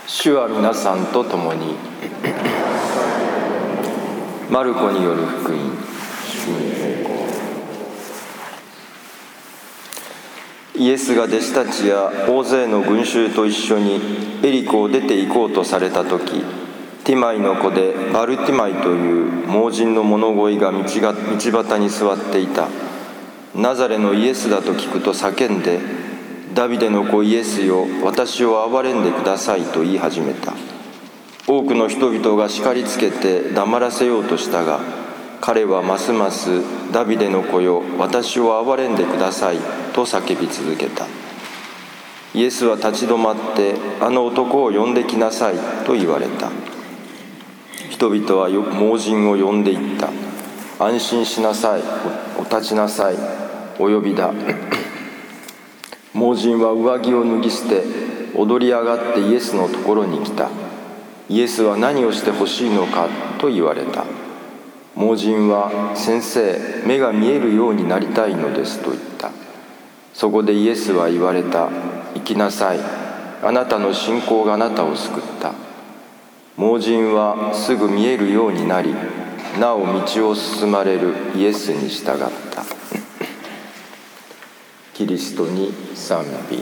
主は皆さんと共に。マルコによる福音。イエスが弟子たちや大勢の群衆と一緒にエリコを出て行こうとされた時、ティマイの子でバルティマイという盲人の物乞いが道端に座っていた。ナザレのイエスだと聞くと叫んで、ダビデの子イエスよ、私を憐れんでくださいと言い始めた。多くの人々が叱りつけて黙らせようとしたが、彼はますますダビデの子よ、私を憐れんでくださいと叫び続けた。イエスは立ち止まって、あの男を呼んできなさいと言われた。人々は盲人を呼んでいった。安心しなさい、お立ちなさい、お呼びだ。盲人は上着を脱ぎ捨て、踊り上がってイエスのところに来た。イエスは何をしてほしいのかと言われた。盲人は、先生、目が見えるようになりたいのですと言った。そこでイエスは言われた。行きなさい。あなたの信仰があなたを救った。盲人はすぐ見えるようになり、なお道を進まれるイエスに従った。キリストに賛美。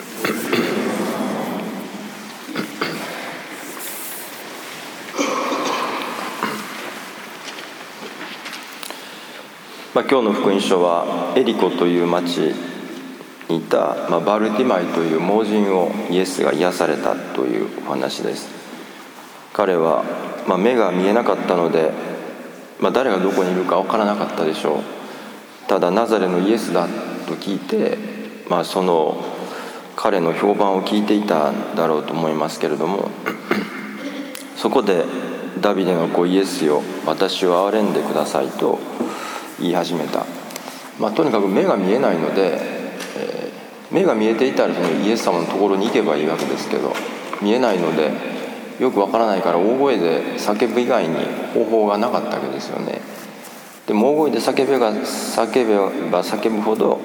今日の福音書はエリコという町にいた、バルティマイという盲人をイエスが癒されたというお話です。彼は、目が見えなかったので、誰がどこにいるか分からなかったでしょう。ただナザレのイエスだと聞いて、その彼の評判を聞いていたんだろうと思いますけれども、そこでダビデの子イエスよ、私を憐れんでくださいと言い始めた。とにかく目が見えないので、目が見えていたらイエス様のところに行けばいいわけですけど、見えないのでよくわからないから大声で叫ぶ以外に方法がなかったわけですよね。でも大声で叫べば叫ぶほど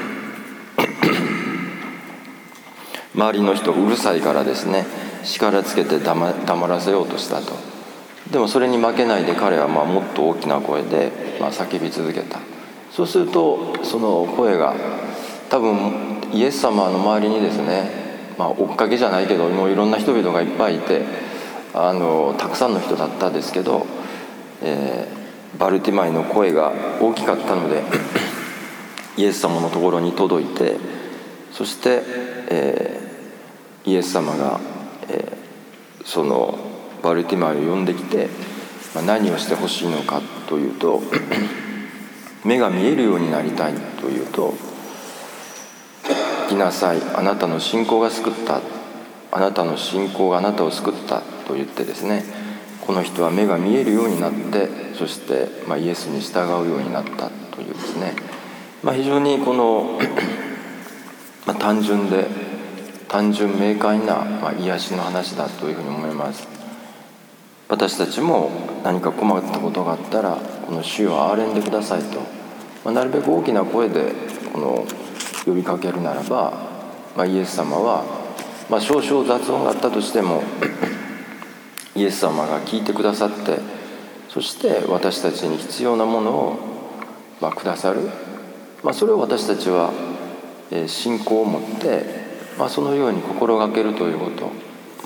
周りの人がうるさいからですね、叱らつけて黙らせようとしたと。でもそれに負けないで彼はもっと大きな声で叫び続けた。そうするとその声が多分イエス様の周りにですね、追っかけじゃないけどもういろんな人々がいっぱいいて、たくさんの人だったんですけど、バルティマイの声が大きかったのでイエス様のところに届いて、そして、イエス様が、そのバルティマイを呼んできて、何をしてほしいのかというと目が見えるようになりたいというと、行きなさい、あなたの信仰が救った、あなたの信仰があなたを救ったと言ってですね、この人は目が見えるようになって、そして、イエスに従うようになったというですね、非常にこの、単純明快な、癒しの話だというふうに思います。私たちも何か困ったことがあったら、この主を憐れんでくださいと、なるべく大きな声でこの呼びかけるならば、イエス様は、少々雑音があったとしてもイエス様が聞いてくださって、そして私たちに必要なものを、くださる、それを私たちは信仰を持って、そのように心がけるということ、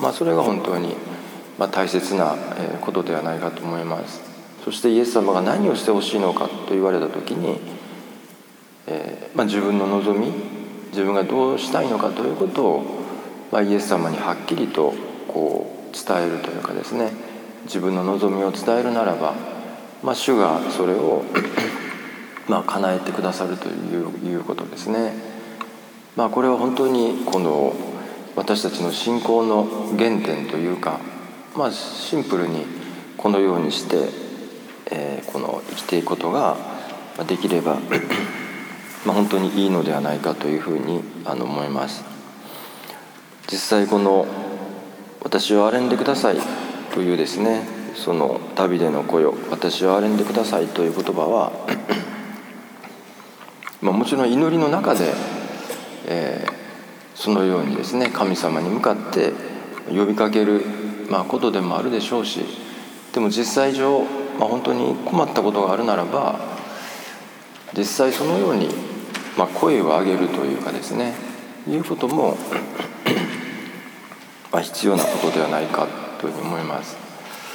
それが本当に大切なことではないかと思います。そしてイエス様が何をしてほしいのかと言われた時に、自分の望み、自分がどうしたいのかということを、イエス様にはっきりと伝えるというかですね、自分の望みを伝えるならば、主がそれを叶えてくださるということですね。これは本当にこの私たちの信仰の原点というか、シンプルにこのようにして、この生きていくことができれば本当にいいのではないかというふうに思います。実際この私を憐れんでくださいというですね、そのダビデの子よ、私を憐れんでくださいという言葉はもちろん祈りの中で、そのようにですね、神様に向かって呼びかける、ことでもあるでしょうし、でも実際上、本当に困ったことがあるならば実際そのように、声を上げるというかですね、いうことも必要なことではないかというふうに思います。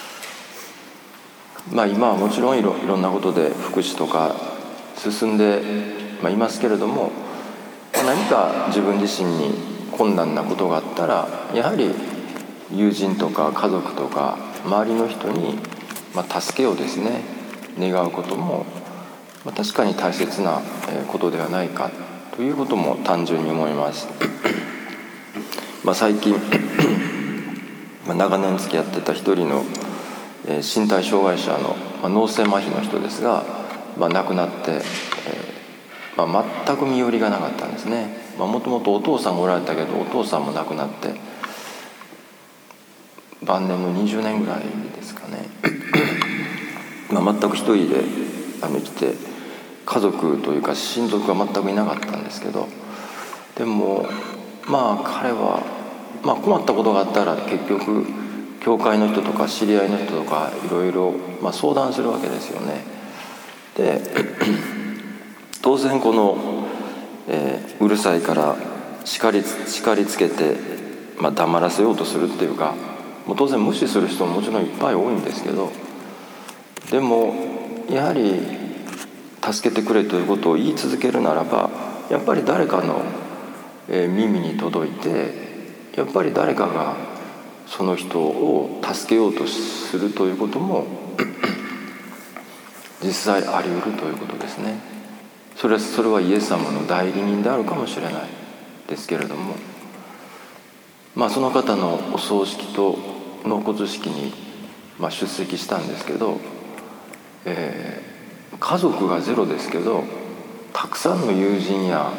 今はもちろんいろんなことで福祉とか進んで、いますけれども、何か自分自身に困難なことがあったらやはり友人とか家族とか周りの人に、助けをですね願うことも、確かに大切なことではないかということも単純に思います。最近長年付き合ってた一人の身体障害者の脳性麻痺の人ですが、亡くなって、全く身寄りがなかったんですね。もともとお父さんがおられたけどお父さんも亡くなって晩年の20年ぐらいですかね全く一人で生きて、家族というか親族が全くいなかったんですけど、でも彼は、困ったことがあったら結局教会の人とか知り合いの人とかいろいろ相談するわけですよね。で当然この、うるさいから叱りつけて、黙らせようとするっていうか、もう当然無視する人ももちろんいっぱい多いんですけど、でもやはり助けてくれということを言い続けるならばやっぱり誰かの耳に届いて、やっぱり誰かがその人を助けようとするということも実際あり得るということですね。それはイエス様の代理人であるかもしれないですけれども、その方のお葬式と納骨式に出席したんですけど、家族がゼロですけどたくさんの友人や、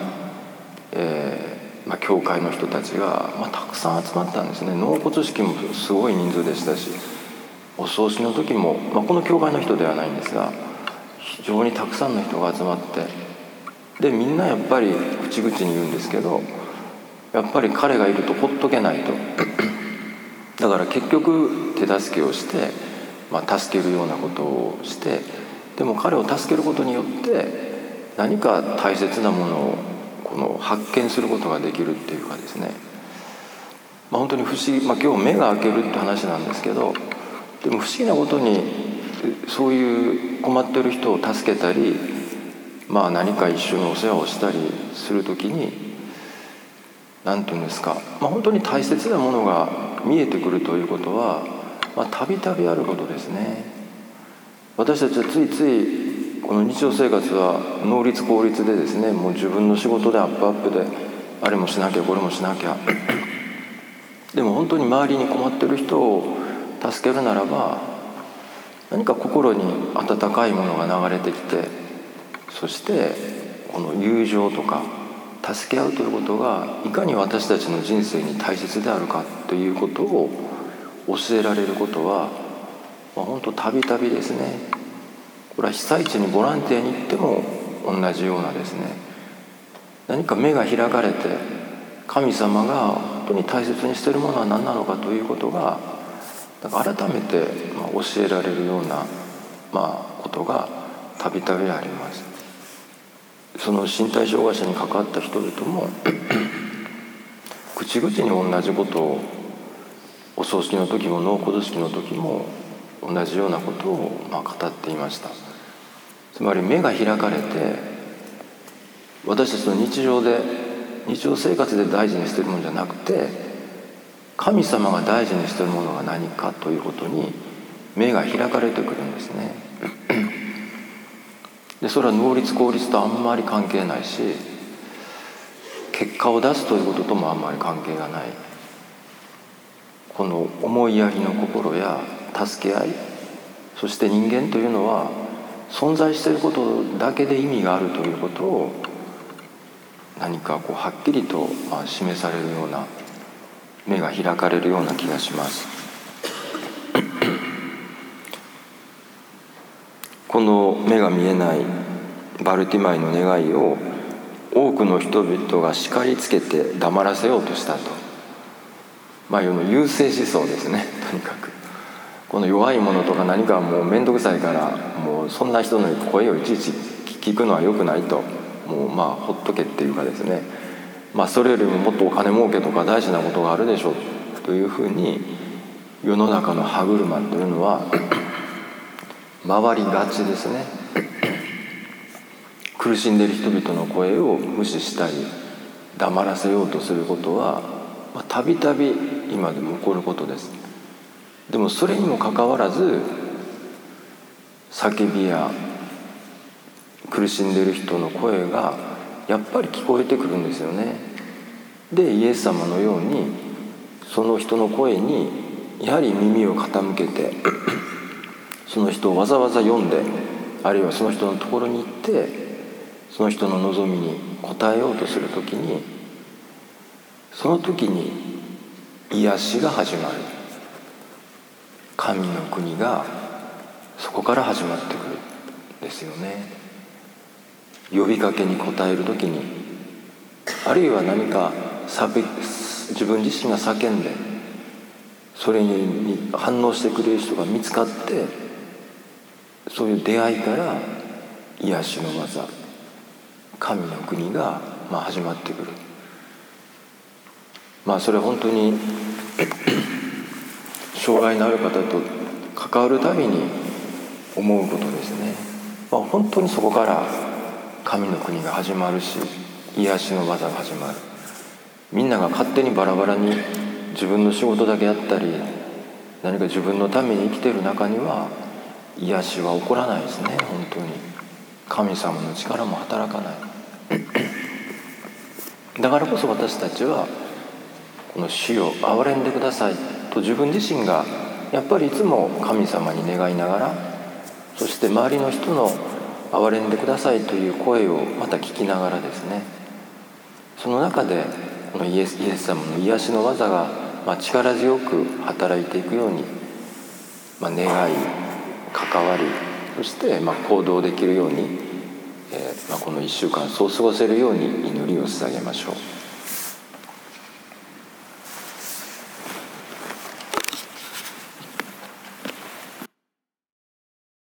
教会の人たちが、たくさん集まったんですね。納骨式もすごい人数でしたし、お葬式の時も、この教会の人ではないんですが非常にたくさんの人が集まって、でみんなやっぱり口々に言うんですけど、やっぱり彼がいるとほっとけないとだから結局手助けをして、助けるようなことをして、でも彼を助けることによって何か大切なものを発見することができるっていうかですね、本当に不思議、今日目が開けるって話なんですけど、でも不思議なことにそういう困ってる人を助けたり、何か一緒にお世話をしたりするときに何て言うんですか、本当に大切なものが見えてくるということはたびたびあることですね。私たちはついついこの日常生活は能率効率でですね、もう自分の仕事でアップアップであれもしなきゃこれもしなきゃでも本当に周りに困ってる人を助けるならば何か心に温かいものが流れてきて、そしてこの友情とか助け合うということがいかに私たちの人生に大切であるかということを教えられることは、本当たびたびですね。これは被災地にボランティアに行っても同じようなですね、何か目が開かれて神様が本当に大切にしているものは何なのかということが改めて教えられるようなことがたびたびあります。その身体障害者に関わった人々も口々に同じことをお葬式の時も納骨式の時も同じようなことを語っていました。つまり目が開かれて、私たちの日常生活で大事にしているものじゃなくて神様が大事にしているものが何かということに目が開かれてくるんですね。でそれは能率効率とあんまり関係ないし、結果を出すということともあんまり関係がない、この思いやりの心や助け合い、そして人間というのは存在していることだけで意味があるということを何かはっきりと示されるような、目が開かれるような気がします。この目が見えないバルティマイの願いを多くの人々が叱りつけて黙らせようとしたと。 世の優勢思想ですね。とにかくこの弱いものとか何かもう面倒くさいから、もうそんな人の声をいちいち聞くのは良くないと、もうほっとけっていうかですね、それよりももっとお金儲けとか大事なことがあるでしょうというふうに、世の中の歯車というのは回りがちですね。苦しんでいる人々の声を無視したり黙らせようとすることはたびたび今でも起こることです。でもそれにもかかわらず、叫びや苦しんでいる人の声がやっぱり聞こえてくるんですよね。でイエス様のようにその人の声にやはり耳を傾けてその人をわざわざ読んで、あるいはその人のところに行ってその人の望みに応えようとするときに、その時に癒しが始まる。神の国がそこから始まってくるんですよね。呼びかけに応える時に、あるいは何か自分自身が叫んでそれに反応してくれる人が見つかって、そういう出会いから癒しの技、神の国が始まってくる。それは本当に障害のある方と関わるたびに思うことですね。本当にそこから神の国が始まるし、癒しの技が始まる。みんなが勝手にバラバラに自分の仕事だけやったり、何か自分のために生きている中には癒しは起こらないですね。本当に神様の力も働かない。だからこそ私たちはこの主よ憐れんでくださいと自分自身がやっぱりいつも神様に願いながら、そして周りの人の憐れんでくださいという声をまた聞きながらですね、その中でこのイエス様の癒しの技が力強く働いていくように願い、関わり、そして行動できるようにこの1週間そう過ごせるように祈りを捧げましょう。